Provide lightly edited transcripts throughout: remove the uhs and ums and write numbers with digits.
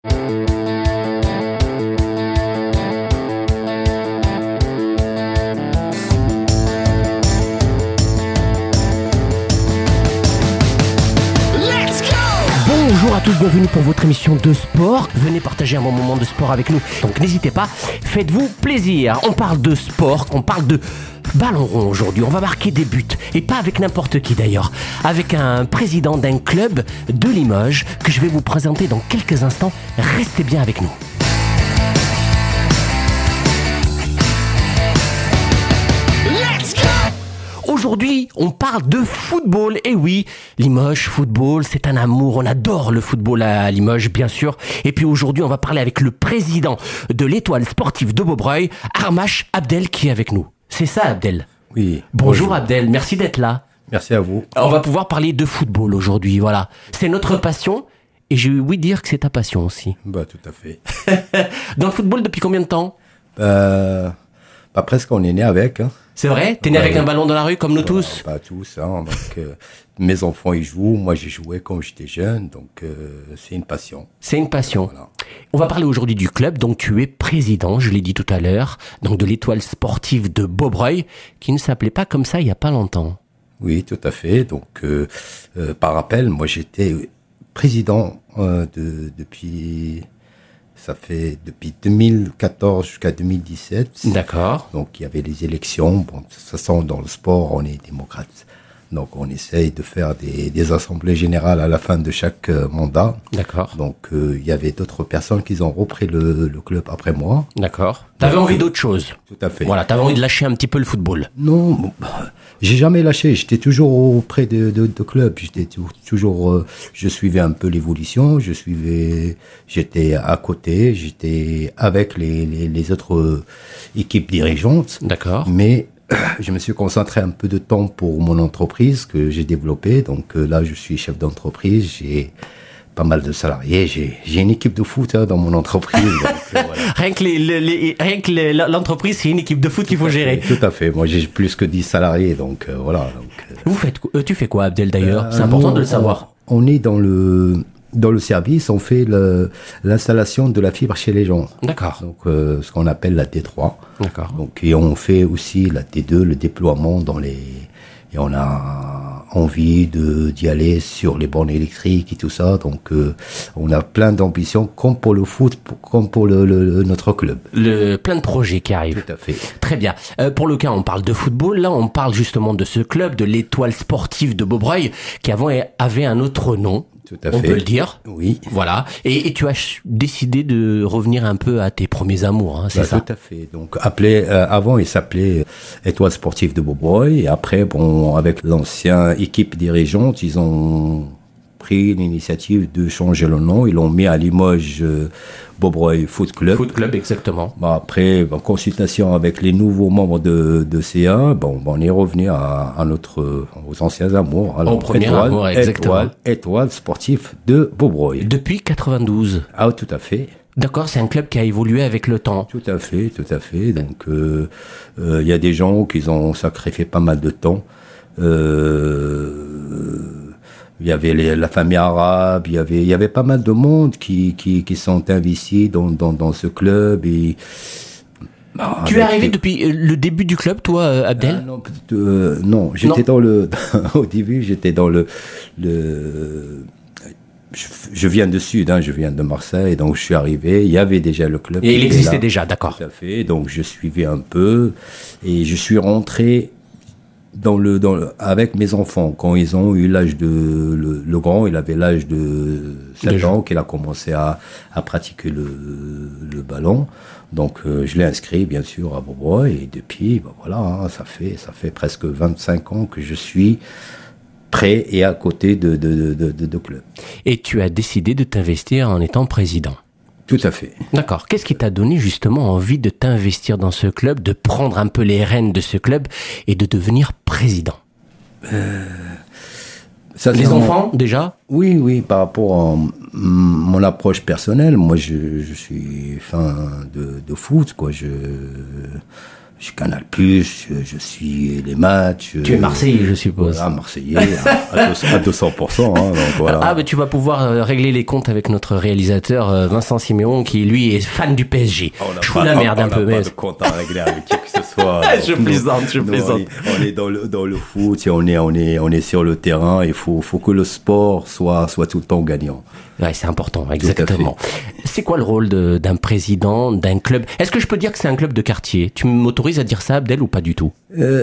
Bonjour à tous, bienvenue pour votre émission de sport. Venez partager un bon moment de sport avec nous. Donc n'hésitez pas, faites-vous plaisir. On parle de sport, on parle de ballon rond aujourd'hui. On va marquer des buts. Et pas avec n'importe qui d'ailleurs. Avec un président d'un club de Limoges que je vais vous présenter dans quelques instants. Restez bien avec nous. Aujourd'hui, on parle de football. Et oui, Limoges, football, c'est un amour. On adore le football à Limoges, bien sûr. Et puis aujourd'hui, on va parler avec le président de l'Étoile sportive de Beaubreuil, Armache Abdel, qui est avec nous. C'est ça, Abdel? Oui. Bonjour Abdel, merci d'être là. Merci à vous. On va pouvoir parler de football aujourd'hui, voilà. C'est notre passion. Et je vais oui dire que c'est ta passion aussi. Bah, tout à fait. Dans le football, depuis combien de temps? Presque, on est né avec. Hein. C'est vrai? T'es né avec un ballon dans la rue comme nous tous? Pas tous. Hein, donc, mes enfants, ils jouent. Moi, j'ai joué quand j'étais jeune. Donc, c'est une passion. C'est une passion. Voilà. On va parler aujourd'hui du club. Donc, tu es président, je l'ai dit tout à l'heure, donc de l'Étoile sportive de Beaubreuil, qui ne s'appelait pas comme ça il n'y a pas longtemps. Oui, tout à fait. Donc, par rappel, moi, j'étais président depuis 2014 jusqu'à 2017. D'accord. Donc, il y avait les élections. Bon, de toute façon, dans le sport, on est démocrate. Donc, on essaye de faire des assemblées générales à la fin de chaque mandat. D'accord. Donc, il y avait d'autres personnes qui ont repris le club après moi. D'accord. T'avais envie d'autre chose? Tout à fait. Voilà, t'avais envie de lâcher un petit peu le football. Non, j'ai jamais lâché. J'étais toujours auprès de club. J'étais toujours, je suivais un peu l'évolution. J'étais à côté. J'étais avec les autres équipes dirigeantes. D'accord. Mais je me suis concentré un peu de temps pour mon entreprise que j'ai développée. Donc là, je suis chef d'entreprise. J'ai pas mal de salariés. J'ai une équipe de foot dans mon entreprise. Donc, voilà. Rien que l'entreprise, c'est une équipe de foot qu'il faut gérer. Tout à fait. Moi, j'ai plus que 10 salariés. Donc voilà. Tu fais quoi, Abdel, d'ailleurs? C'est important de le savoir. On est dans le service, on fait l'installation de la fibre chez les gens. D'accord. Donc, ce qu'on appelle la T3. D'accord. Donc, et on fait aussi la T2, le déploiement et on a envie d'y aller sur les bornes électriques et tout ça. Donc, on a plein d'ambitions, comme pour le foot, comme pour notre club. Plein de projets qui arrivent. Tout à fait. Très bien. Pour le cas, on parle de football. Là, on parle justement de ce club, de l'Étoile sportive de Beaubreuil, qui avant avait un autre nom. Tout à fait. On peut le dire. Oui. Voilà. Et tu as décidé de revenir un peu à tes premiers amours, hein, c'est ça? Tout à fait. Donc, avant, il s'appelait Étoile sportive de Beaubreuil. Et après, bon, avec l'ancienne équipe dirigeante, ils ont pris l'initiative de changer le nom. Ils l'ont mis à Limoges Beaubreuil Foot Club. Foot Club, exactement. Bon, après, en consultation avec les nouveaux membres de CA, on est revenu aux anciens amours. Alors, au premier amour, exactement. Étoile sportive de Beaubreuil. Depuis 92. Ah, tout à fait. D'accord, c'est un club qui a évolué avec le temps. Tout à fait, tout à fait. Donc, y a des gens qui ont sacrifié pas mal de temps. Il y avait la famille arabe, il y avait pas mal de monde qui sont investis dans ce club et tu es arrivé depuis le début du club, toi, Abdel? Non, j'étais au début, j'étais dans je viens de Sud, je viens de Marseille, donc je suis arrivé, il y avait déjà le club. Et il existait déjà, d'accord. Tout à fait, donc je suivais un peu et je suis rentré avec mes enfants, quand ils ont eu l'âge le grand, il avait l'âge de 7 ans, qu'il a commencé à pratiquer le ballon. Donc, je l'ai inscrit, bien sûr, à Beaubreuil, et depuis, voilà, ça fait presque 25 ans que je suis près et à côté de club. Et tu as décidé de t'investir en étant président? Tout à fait. D'accord. Qu'est-ce qui t'a donné justement envie de t'investir dans ce club, de prendre un peu les rênes de ce club et de devenir président? Les enfants, déjà? Oui, par rapport à mon approche personnelle, moi je suis fan de foot, quoi. je Canal+, je suis les matchs. Tu es Marseillais, je suppose. Voilà, Marseillais, à 200%. Donc voilà. Ah, mais tu vas pouvoir régler les comptes avec notre réalisateur Vincent Siméon, qui lui est fan du PSG. Je fous la merde un peu, mais... On n'a pas de compte à régler avec qui que ce soit. Je plaisante. On est dans le foot, et on est sur le terrain, il faut que le sport soit tout le temps gagnant. Ouais, c'est important, exactement. C'est quoi le rôle d'un président, d'un club? Est-ce que je peux dire que c'est un club de quartier? Tu m'autorises à dire ça, Abdel, ou pas du tout?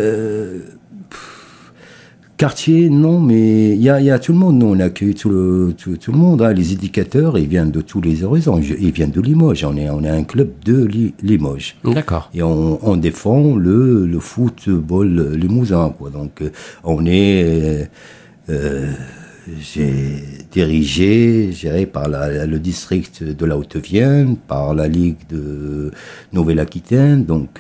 Quartier, non, mais il y a tout le monde. Nous, on accueille tout le monde. Hein. Les éducateurs, ils viennent de tous les horizons. Ils viennent de Limoges. On est un club de Limoges. D'accord. Et on défend le football limousin, quoi. Donc, on est... j'ai géré par le district de la Haute-Vienne, par la Ligue de Nouvelle-Aquitaine. Donc,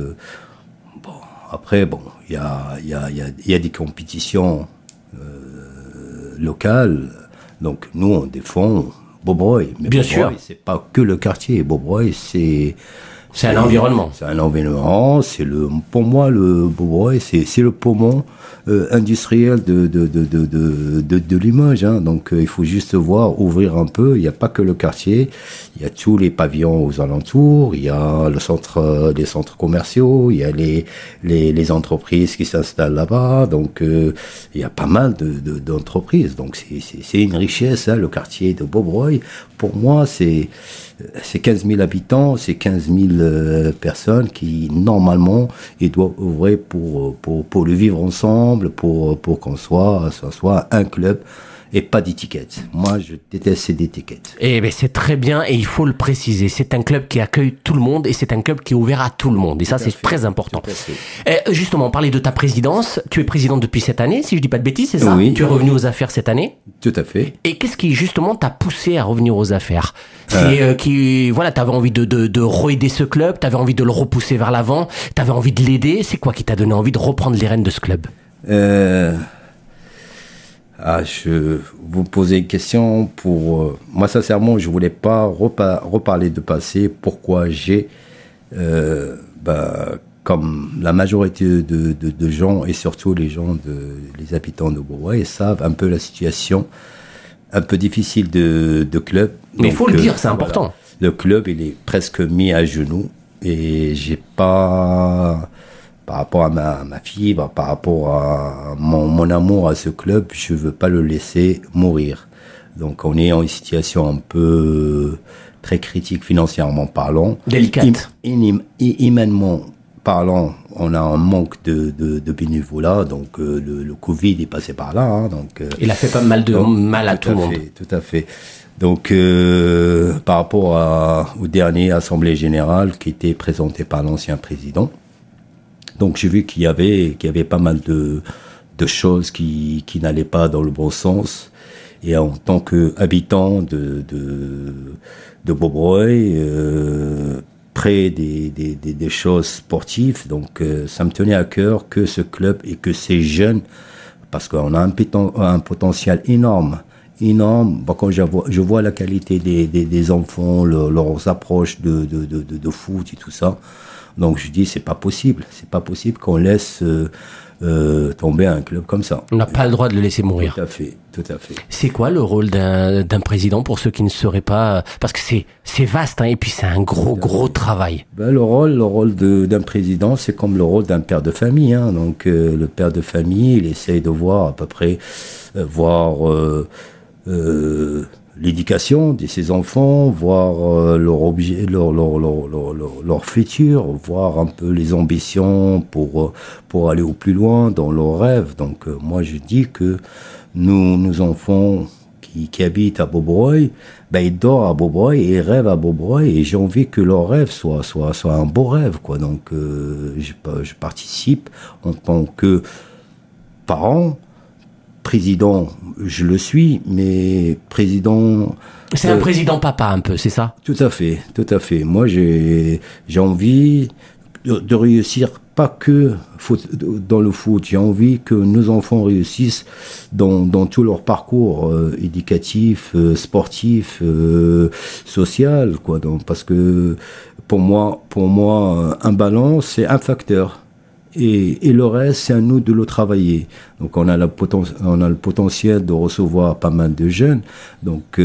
après, il y a des compétitions locales. Donc, nous, on défend Bobreuil. Mais bien Bobreuil, sûr. c'est pas que le quartier. Bobreuil, c'est un environnement. C'est un environnement. Pour moi, le Bobreuil, c'est le poumon industriel de Limoges. Hein. Donc, il faut juste ouvrir un peu. Il n'y a pas que le quartier. Il y a tous les pavillons aux alentours. Il y a les centres commerciaux. Il y a les entreprises qui s'installent là-bas. Donc, il y a pas mal d'entreprises. Donc, c'est une richesse, hein, le quartier de Bobreuil. Pour moi, c'est 15 000 habitants, c'est 15 000 personnes qui, normalement, ils doivent ouvrir pour le vivre ensemble, pour qu'on soit un club et pas d'étiquette. Moi, je déteste ces étiquettes. Eh ben, c'est très bien et il faut le préciser. C'est un club qui accueille tout le monde et c'est un club qui est ouvert à tout le monde. Et ça, c'est très important. Justement, parler de ta présidence. Tu es président depuis cette année, si je dis pas de bêtises, c'est ça? Oui. Tu es revenu aux affaires cette année? Tout à fait. Et qu'est-ce qui, justement, t'a poussé à revenir aux affaires? T'avais envie de re-aider ce club, t'avais envie de le repousser vers l'avant, t'avais envie de l'aider. C'est quoi qui t'a donné envie de reprendre les rênes de ce club? Je vous posez une question pour... moi, sincèrement, je voulais pas reparler de passé. Pourquoi j'ai... comme la majorité de gens, et surtout les habitants de Bobreuil, savent un peu la situation un peu difficile de club. Mais il faut le dire, c'est important. Voilà, le club, il est presque mis à genoux. Et j'ai pas... Par rapport à ma fibre, par rapport à mon amour à ce club, je veux pas le laisser mourir. Donc on est en une situation un peu très critique financièrement parlant. Délicate. Humainement parlant, on a un manque de bénévolat, donc le Covid est passé par là. Hein, donc, il a fait pas mal de mal à tout le monde. Tout à fait. Donc par rapport aux dernières assemblées générales qui étaient présentées par l'ancien président, donc j'ai vu qu'il y avait pas mal de choses qui n'allaient pas dans le bon sens. Et en tant qu'habitant de Bobreuil, près des choses sportives, donc ça me tenait à cœur que ce club et que ces jeunes, parce qu'on a un potentiel énorme. Quand je vois la qualité des enfants, leurs approches de foot et tout ça. Donc je dis c'est pas possible qu'on laisse tomber un club comme ça. On n'a pas le droit de le laisser mourir. Tout à fait. C'est quoi le rôle d'un président pour ceux qui ne sauraient pas, parce que c'est vaste, hein, et puis c'est un gros travail. Le rôle d'un président, c'est comme le rôle d'un père de famille, hein. Donc le père de famille, il essaye de voir à peu près l'éducation de ses enfants, voir leur futur, voir un peu les ambitions pour aller au plus loin dans leurs rêves. Donc moi je dis que nos enfants qui habitent à Bobreuil, ils dorment à Bobreuil et ils rêvent à Bobreuil, et j'ai envie que leur rêve soit un beau rêve, quoi. Donc je participe en tant que parent. Président, je le suis, mais président... C'est un président papa un peu, c'est ça? Tout à fait. Moi, j'ai envie de réussir, pas que dans le foot. J'ai envie que nos enfants réussissent dans tout leur parcours éducatif, sportif, social, quoi. Donc, parce que Pour moi, un ballon, c'est un facteur. Et le reste, c'est à nous de le travailler. Donc, on a le potentiel de recevoir pas mal de jeunes. Donc,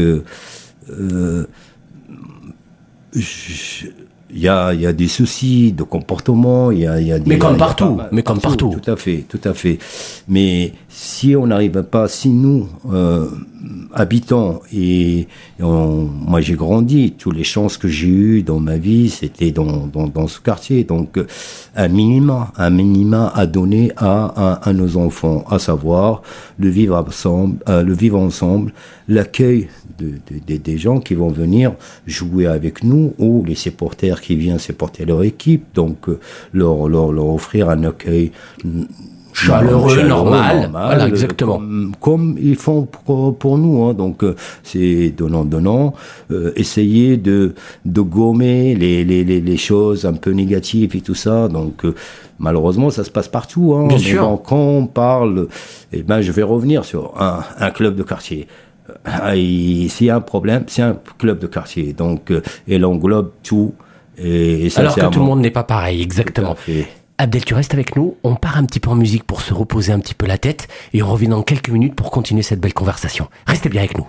il y a des soucis de comportement, il y a des... Mais comme partout. Tout à fait. Mais si on n'arrive pas, si nous, habitants, moi j'ai grandi, toutes les chances que j'ai eues dans ma vie, c'était dans ce quartier. Donc, un minima à donner à nos enfants, à savoir le vivre ensemble, l'accueil des gens qui vont venir jouer avec nous, ou les supporters qui viennent supporter leur équipe, donc leur offrir un accueil chaleureux, normal. Voilà, exactement. Comme ils font pour nous, hein. Donc c'est donnant, essayer de gommer les choses un peu négatives et tout ça. Donc malheureusement, ça se passe partout, hein. Bien sûr. Donc, quand on parle, je vais revenir sur un club de quartier. S'il y a un problème, c'est un club de quartier. Donc, elle englobe tout. Et alors que tout le monde n'est pas pareil, exactement. Tout à fait. Abdel, tu restes avec nous. On part un petit peu en musique pour se reposer un petit peu la tête. Et on revient dans quelques minutes pour continuer cette belle conversation. Restez bien avec nous.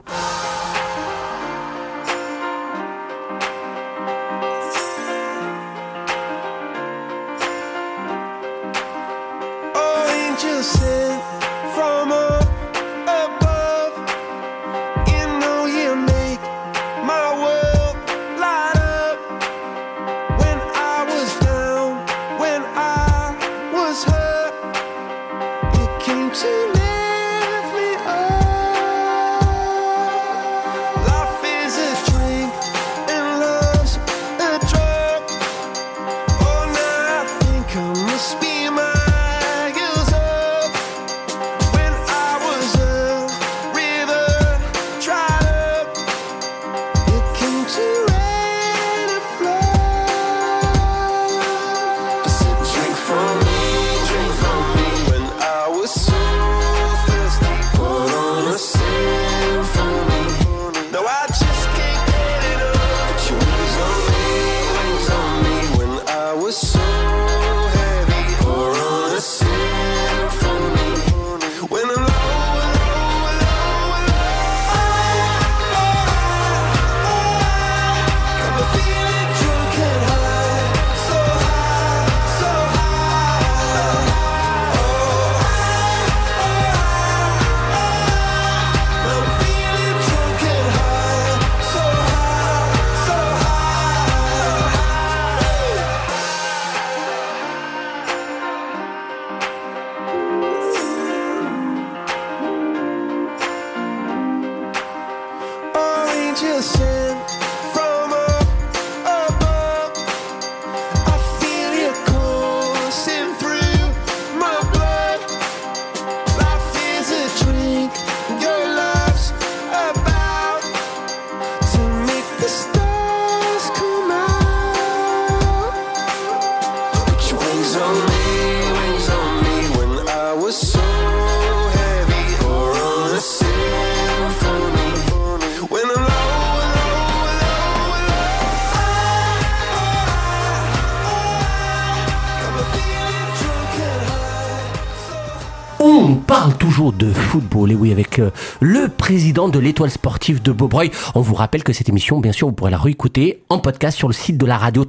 On parle toujours de football, et oui, avec le président de l'Étoile sportive de Beaubreuil. On vous rappelle que cette émission, bien sûr, vous pourrez la réécouter en podcast sur le site de la radio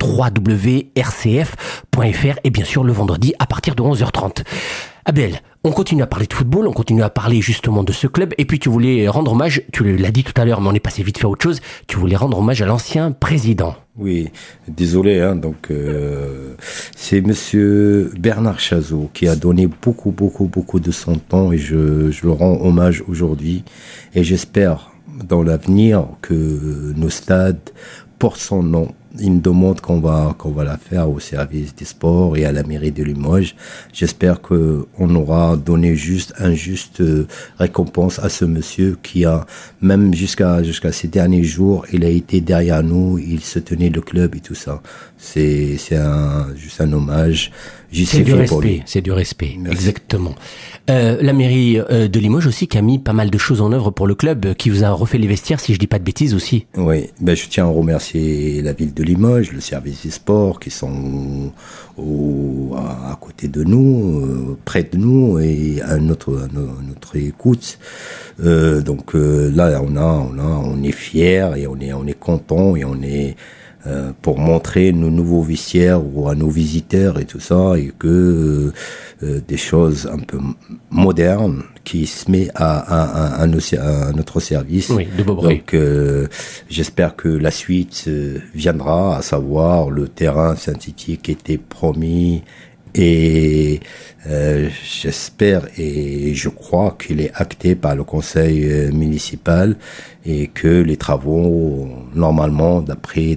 www.rcf.fr et bien sûr le vendredi à partir de 11h30. Abel, on continue à parler de football, on continue à parler justement de ce club, et puis tu voulais rendre hommage, tu l'as dit tout à l'heure, mais on est passé vite fait à autre chose, tu voulais rendre hommage à l'ancien président. Oui, désolé, hein, donc c'est monsieur Bernard Chazot qui a donné beaucoup de son temps, et je le rends hommage aujourd'hui, et j'espère dans l'avenir que nos stades portent son nom. Une demande qu'on va la faire au service des sports et à la mairie de Limoges. J'espère que on aura donné un juste récompense à ce monsieur qui a, même jusqu'à ces derniers jours, il a été derrière nous, il se tenait le club et tout ça. C'est juste un hommage. j'y sais fait pour lui. C'est du respect, Merci. exactement. La mairie de Limoges aussi qui a mis pas mal de choses en œuvre pour le club, qui vous a refait les vestiaires, si je dis pas de bêtises aussi. Oui, je tiens à remercier la ville de Limoges, le service des sports qui sont à côté de nous, près de nous et à notre écoute. Donc là, on est fiers et on est content et on est pour montrer nos nouveaux vestiaires à nos visiteurs et tout ça, et que des choses un peu modernes qui se met à notre service. Oui, de beau bruit. Donc j'espère que la suite viendra, à savoir le terrain synthétique était promis. Et j'espère et je crois qu'il est acté par le conseil municipal et que les travaux, normalement, d'après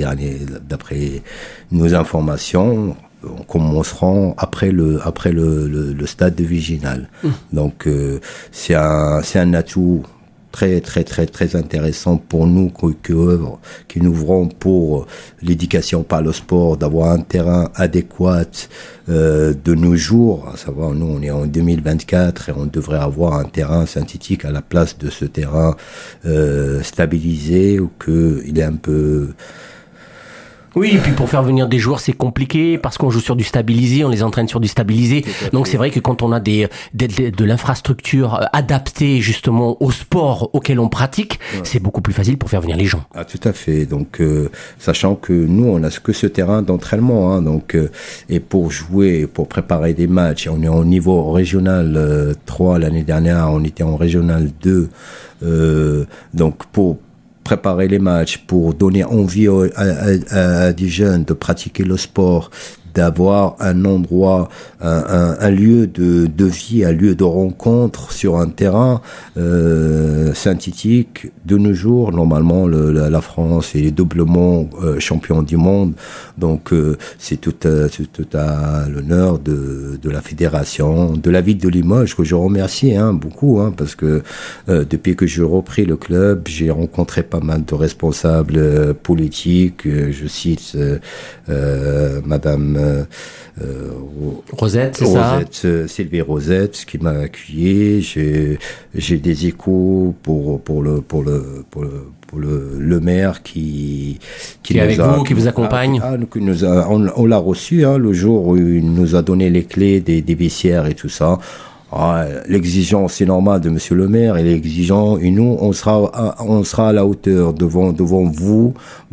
nos informations, commenceront après le stade de Viginal. Donc c'est un atout très intéressant pour nous qui nous ouvrons pour l'éducation par le sport, d'avoir un terrain adéquat de nos jours, à savoir nous on est en 2024 et on devrait avoir un terrain synthétique à la place de ce terrain stabilisé ou que il est un peu. Oui, et puis pour faire venir des joueurs, c'est compliqué parce qu'on joue sur du stabilisé, on les entraîne sur du stabilisé. Donc c'est vrai que quand on a de l'infrastructure adaptée justement au sport auquel on pratique, c'est beaucoup plus facile pour faire venir les gens. Ah, tout à fait. Donc sachant que nous on a que ce terrain d'entraînement, hein, donc et pour jouer, pour préparer des matchs, on est au niveau régional 3 l'année dernière, on était en régional 2, donc pour préparer les matchs, pour donner envie à des jeunes de pratiquer le sport, d'avoir un endroit, un lieu de vie, un lieu de rencontre sur un terrain synthétique. De nos jours, normalement, la France est doublement champion du monde, donc c'est tout à l'honneur de la fédération, de la ville de Limoges, que je remercie beaucoup, parce que depuis que j'ai repris le club, j'ai rencontré pas mal de responsables politiques. Je cite Madame Rosette, c'est ça? Sylvie Rosette, qui m'a accueilli. J'ai des échos pour le maire qui est avec vous, qui vous accompagne. On l'a reçu le jour où il nous a donné les clés des vestiaires et tout ça. L'exigence, c'est normal de monsieur le maire, et l'exigence, et nous, on sera à la hauteur devant vous.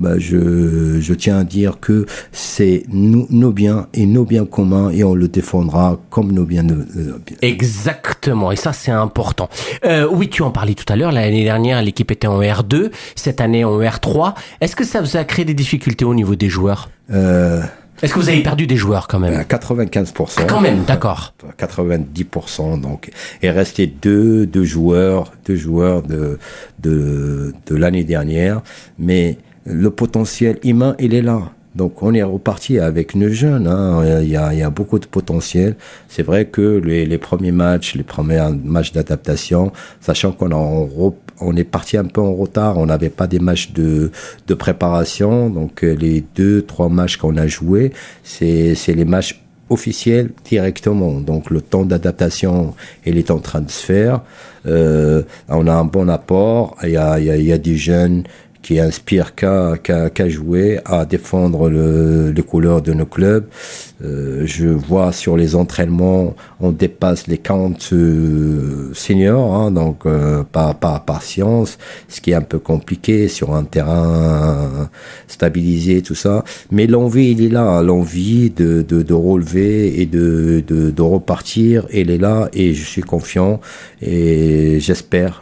Je tiens à dire que c'est nos biens et nos biens communs, et on le défendra comme nos biens. Exactement, et ça c'est important. Oui, tu en parlais tout à l'heure, l'année dernière l'équipe était en R2, cette année en R3. Est-ce que ça vous a créé des difficultés au niveau des joueurs? Est-ce que vous avez perdu des joueurs quand même? 95%. Ah, quand même, d'accord. 90%, donc. Et resté deux joueurs de l'année dernière. Mais le potentiel humain, il est là. Donc on est reparti avec nos jeunes. Il y a beaucoup de potentiel. C'est vrai que les premiers matchs d'adaptation, sachant qu'on est parti un peu en retard, on n'avait pas des matchs de préparation. Donc les 2-3 matchs qu'on a joués, c'est les matchs officiels directement. Donc le temps d'adaptation, il est en train de se faire. On a un bon apport. Il y a des jeunes qui inspire qu'à jouer, à défendre les couleurs de nos clubs. Je vois sur les entraînements, on dépasse les 40 seniors, donc par science, ce qui est un peu compliqué sur un terrain stabilisé, tout ça. Mais l'envie, il est là, l'envie de relever et de repartir, elle est là, et je suis confiant, et j'espère.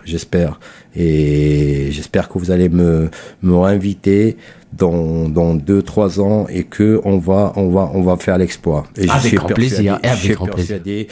Et j'espère que vous allez me réinviter dans 2-3 ans, et que on va faire l'exploit. Et avec grand plaisir. Je suis persuadé,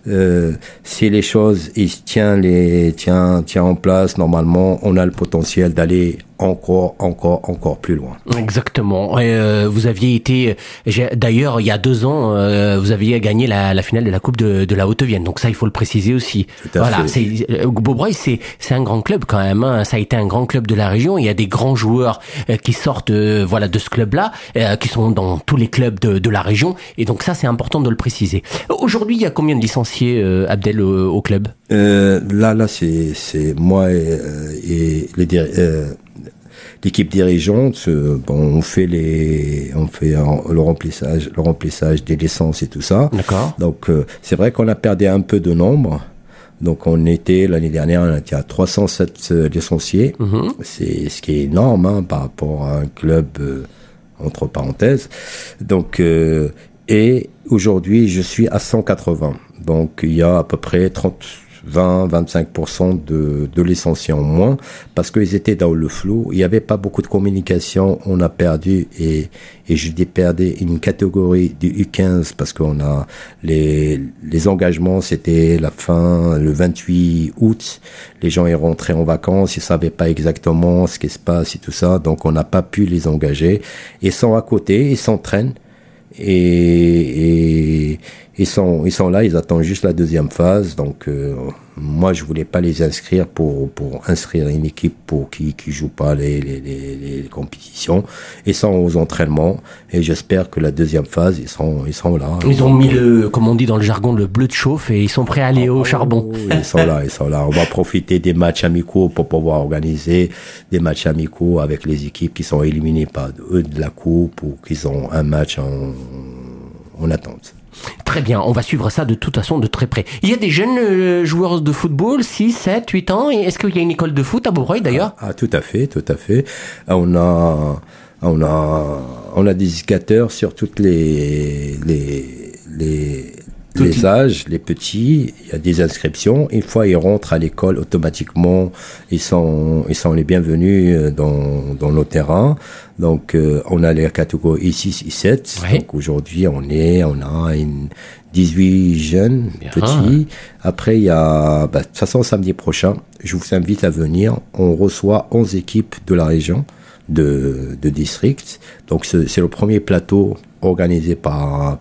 si les choses tient en place, normalement, on a le potentiel d'aller encore plus loin. Exactement. Et vous aviez été, d'ailleurs, il y a 2 ans, vous aviez gagné la finale de la Coupe de la Haute-Vienne. Donc ça, il faut le préciser aussi. Voilà, Beaubreuil, c'est un grand club quand quand même. Hein. Ça a été un grand club de la région. Il y a des grands joueurs qui sortent voilà de ce club-là, qui sont dans tous les clubs de la région. Et donc ça, c'est important de le préciser. Aujourd'hui, il y a combien de licenciés, Abdel, au club? Là, c'est moi et l'équipe dirigeante. Bon, on fait le remplissage des licences et tout ça. D'accord. Donc c'est vrai qu'on a perdu un peu de nombre. Donc l'année dernière, on était à 307 licenciés. C'est ce qui est énorme hein, par rapport à un club entre parenthèses. Donc et aujourd'hui, je suis à 180. Donc il y a à peu près 20-25% de licenciés en moins parce qu'ils étaient dans le flou. Il n'y avait pas beaucoup de communication. On a perdu et je perdu une catégorie du U15 parce qu'on a les engagements, c'était la fin, le 28 août. Les gens sont rentrés en vacances, ils savaient pas exactement ce qui se passe et tout ça. Donc on n'a pas pu les engager. Ils sont à côté, ils s'entraînent et ils sont là, ils attendent juste la deuxième phase. Donc moi je voulais pas les inscrire pour inscrire une équipe pour qui joue pas les compétitions. Ils sont aux entraînements et j'espère que la deuxième phase ils sont là. Ils ont mis comme on dit dans le jargon, le bleu de chauffe et ils sont prêts à aller au charbon. Ils sont là. On va profiter des matchs amicaux pour pouvoir organiser des matchs amicaux avec les équipes qui sont éliminées par eux de la coupe ou qui ont un match en attente. Très bien, on va suivre ça de toute façon de très près. Il y a des jeunes joueurs de football, 6, 7, 8 ans. Est-ce qu'il y a une école de foot à Beaubreuil d'ailleurs? Tout à fait. On a des éducateurs sur toutes les âges, les petits, il y a des inscriptions. Une fois ils rentrent à l'école, automatiquement, ils sont les bienvenus dans nos terrains. Donc, on a les catégories I6, I7. Ouais. Donc, aujourd'hui, on a 18 jeunes, petits. Après, il y a, de toute façon, samedi prochain, je vous invite à venir. On reçoit 11 équipes de la région, de district. Donc, c'est le premier plateau organisé par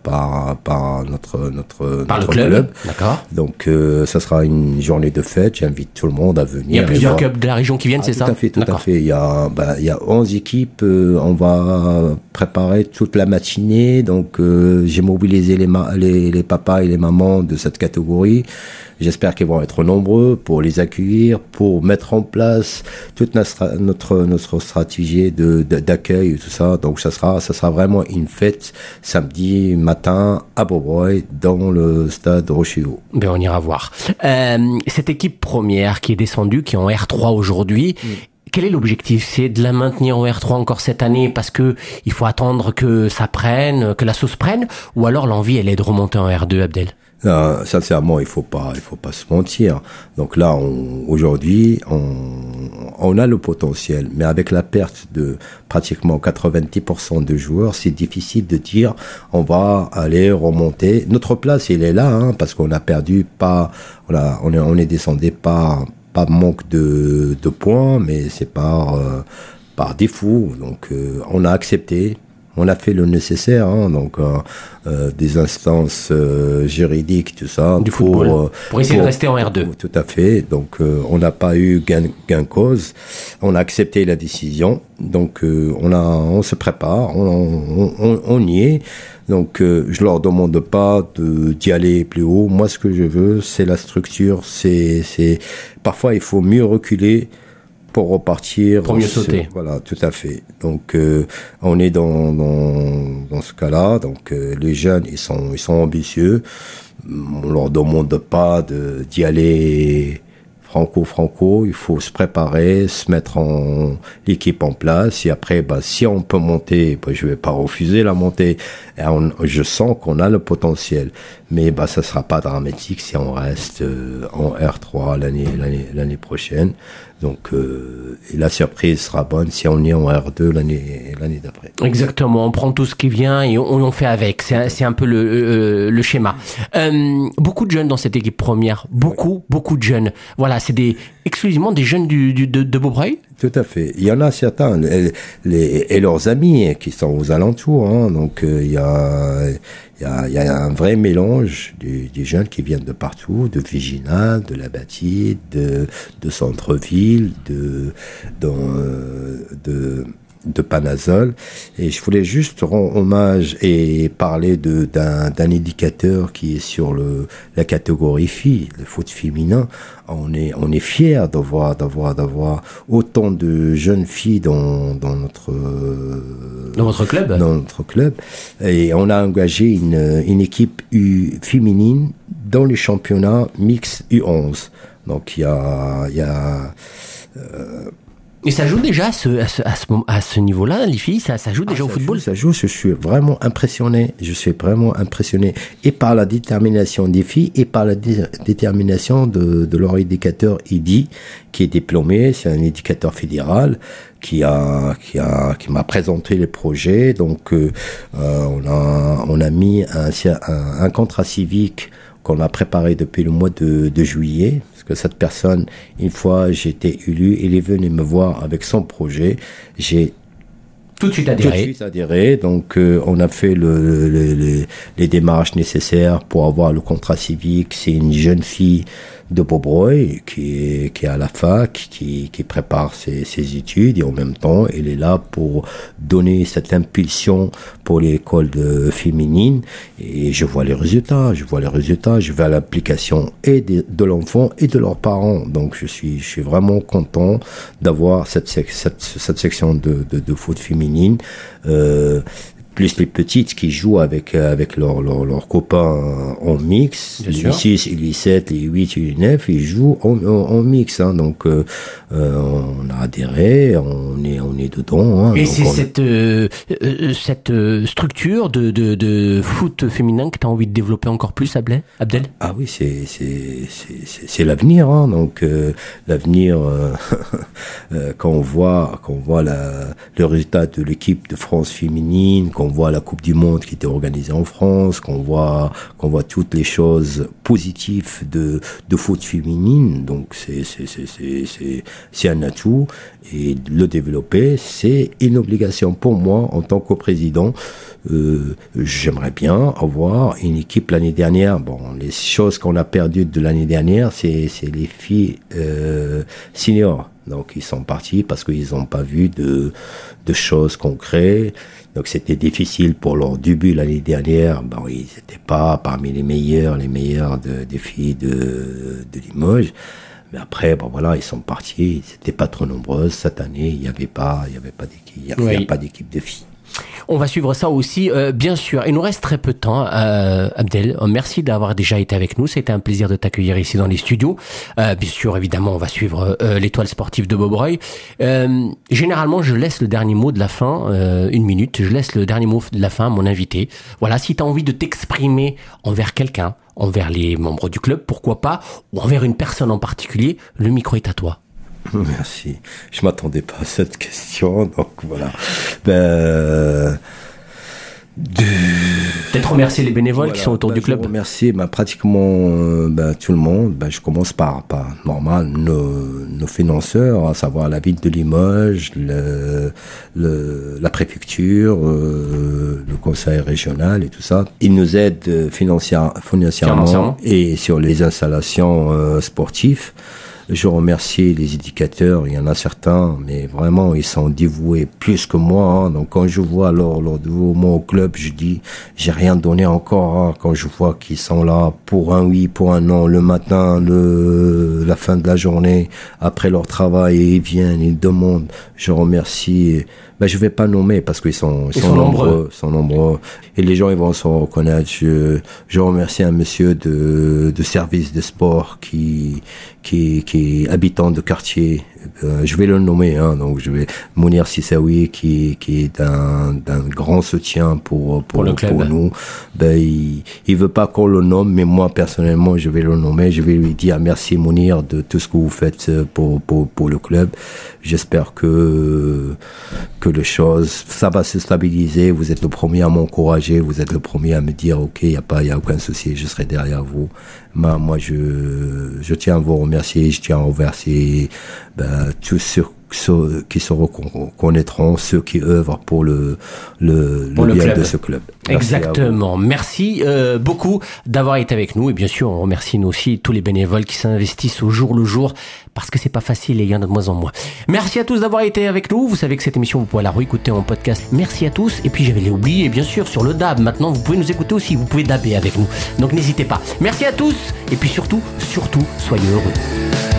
notre club. D'accord. Donc ça sera une journée de fête, j'invite tout le monde à venir. Il y a plusieurs clubs de la région qui viennent, c'est ça? Tout à fait. Il y a 11 équipes, on va préparer toute la matinée, donc j'ai mobilisé les papas et les mamans de cette catégorie. J'espère qu'ils vont être nombreux pour les accueillir, pour mettre en place toute notre stratégie d'accueil et tout ça. Donc ça sera vraiment une fête samedi matin à Beaubreuil dans le stade Rocher-Haut. Ben on ira voir. Cette équipe première qui est descendue, qui est en R3 aujourd'hui, quel est l'objectif? C'est de la maintenir en R3 encore cette année parce que il faut attendre que ça prenne, que la sauce prenne, ou alors l'envie elle est de remonter en R2, Abdel? Sincèrement, il faut pas se mentir. Donc là, aujourd'hui, on a le potentiel, mais avec la perte de pratiquement 90% de joueurs, c'est difficile de dire on va aller remonter. Notre place, elle est là, hein, parce qu'on a perdu on est descendu pas manque de points, mais c'est par défaut. Donc on a accepté. On a fait le nécessaire, hein, donc des instances juridiques, tout ça, du football, pour essayer de rester en R2. Tout à fait. Donc on n'a pas eu gain cause. On a accepté la décision. Donc on se prépare, on y est. Donc je leur demande pas d'y aller plus haut. Moi, ce que je veux, c'est la structure. C'est parfois il faut mieux reculer pour repartir. Pour mieux sauter. Voilà, tout à fait. Donc, on est dans ce cas-là. Donc, les jeunes, ils sont ambitieux. On leur demande pas d'y aller franco. Il faut se préparer, se mettre l'équipe en place. Et après, si on peut monter, je vais pas refuser la montée. Et je sens qu'on a le potentiel. Mais, ça sera pas dramatique si on reste en R3 l'année prochaine. Donc, et la surprise sera bonne si on est en R2 l'année d'après. Exactement, on prend tout ce qui vient et on fait avec. C'est un peu le schéma. Beaucoup de jeunes dans cette équipe première, beaucoup de jeunes. Voilà, c'est exclusivement des jeunes de Beaubreuil. Tout à fait. Il y en a certains, et leurs amis qui sont aux alentours. Hein. Donc il y a un vrai mélange des jeunes qui viennent de partout, de Viginal, de La Bâtie, de centre-ville, de Panazol. Et je voulais juste rendre hommage et parler d'un indicateur qui est sur la catégorie filles, le foot féminin. On est fiers d'avoir autant de jeunes filles dans votre club. Dans notre club. Et on a engagé une équipe féminine dans les championnats mix U11. Donc il y a et ça joue déjà à ce niveau-là, les filles, ça joue déjà au football. Ça joue, je suis vraiment impressionné. Et par la détermination des filles et par la détermination de leur éducateur Idi, qui est diplômé, c'est un éducateur fédéral qui m'a présenté les projets. Donc on a mis un contrat civique qu'on a préparé depuis le mois de juillet. Que cette personne, une fois j'ai été élu, il est venu me voir avec son projet. J'ai tout de suite adhéré. Donc on a fait les démarches nécessaires pour avoir le contrat civique. C'est une jeune fille de Beaubreuil qui est à la fac, qui prépare ses études, et en même temps elle est là pour donner cette impulsion pour l'école féminine. Et je vois les résultats, je vois l'application et de l'enfant et de leurs parents. Donc je suis vraiment content d'avoir cette section de foot féminine. Plus les petites qui jouent avec leurs copains en mix. Les 6, les 7, les 8, les 9, ils jouent en mix. Hein. Donc, on a adhéré, on est dedans. Hein. Et donc c'est cette structure de foot féminin que tu as envie de développer encore plus, Abdel ? Ah oui, c'est l'avenir. Hein. Donc, l'avenir, quand on voit le résultat de l'équipe de France féminine, qu'on voit la Coupe du Monde qui était organisée en France, qu'on voit toutes les choses positives de foot féminine. Donc c'est un atout, et le développer, c'est une obligation pour moi en tant que président. J'aimerais bien avoir une équipe l'année dernière. Bon, les choses qu'on a perdues de l'année dernière, c'est les filles seniors. Donc ils sont partis parce qu'ils n'ont pas vu de choses concrètes. Donc c'était difficile pour leur début l'année dernière. Bon, ils n'étaient pas parmi les meilleurs des filles de Limoges. Mais après, bon voilà, ils sont partis. Ils n'étaient pas trop nombreuses cette année. Il n'y avait pas d'équipe de filles. On va suivre ça aussi, bien sûr. Il nous reste très peu de temps, Abdel. Merci d'avoir déjà été avec nous. C'était un plaisir de t'accueillir ici dans les studios. Bien sûr, évidemment, on va suivre l'étoile sportive de Beaubreuil. Généralement, je laisse le dernier mot de la fin, 1 minute. Je laisse le dernier mot de la fin à mon invité. Voilà, si tu as envie de t'exprimer envers quelqu'un, envers les membres du club, pourquoi pas, ou envers une personne en particulier, le micro est à toi. Merci. Je m'attendais pas à cette question, donc voilà. Peut-être remercier les bénévoles qui sont autour du club. Je remercie pratiquement tout le monde. Je commence par normal nos financeurs, à savoir la ville de Limoges, la préfecture, le conseil régional et tout ça. Ils nous aident financièrement et sur les installations sportives. Je remercie les éducateurs, il y en a certains, mais vraiment, ils sont dévoués plus que moi. Hein. Donc, quand je vois leur dévouement au club, je dis, j'ai rien donné encore. Hein. Quand je vois qu'ils sont là pour un oui, pour un non, le matin, la fin de la journée, après leur travail, ils viennent, ils demandent. Je remercie. Je vais pas nommer parce qu'ils sont nombreux. Et les gens, ils vont se reconnaître. Je remercie un monsieur de service de sport qui est habitant de quartier. Je vais le nommer, hein, donc je vais Mounir Sissaoui qui est d'un grand soutien pour nous. Il veut pas qu'on le nomme, mais moi personnellement je vais le nommer. Je vais lui dire merci Mounir de tout ce que vous faites pour le club. J'espère que les choses, ça va se stabiliser. Vous êtes le premier à m'encourager, vous êtes le premier à me dire ok, il y a aucun souci, je serai derrière vous. Moi je tiens à vous remercier, je tiens à remercier tous qui se reconnaîtront, ceux qui œuvrent pour le bien club. de ce club. Exactement. Merci beaucoup d'avoir été avec nous. Et bien sûr, on remercie nous aussi tous les bénévoles qui s'investissent au jour le jour, parce que c'est pas facile et il y en a de moins en moins. Merci à tous d'avoir été avec nous. Vous savez que cette émission, vous pouvez la réécouter en podcast. Merci à tous. Et puis, j'avais oublié, bien sûr, sur le DAB. Maintenant, vous pouvez nous écouter aussi. Vous pouvez dabber avec nous. Donc, n'hésitez pas. Merci à tous. Et puis surtout, soyez heureux.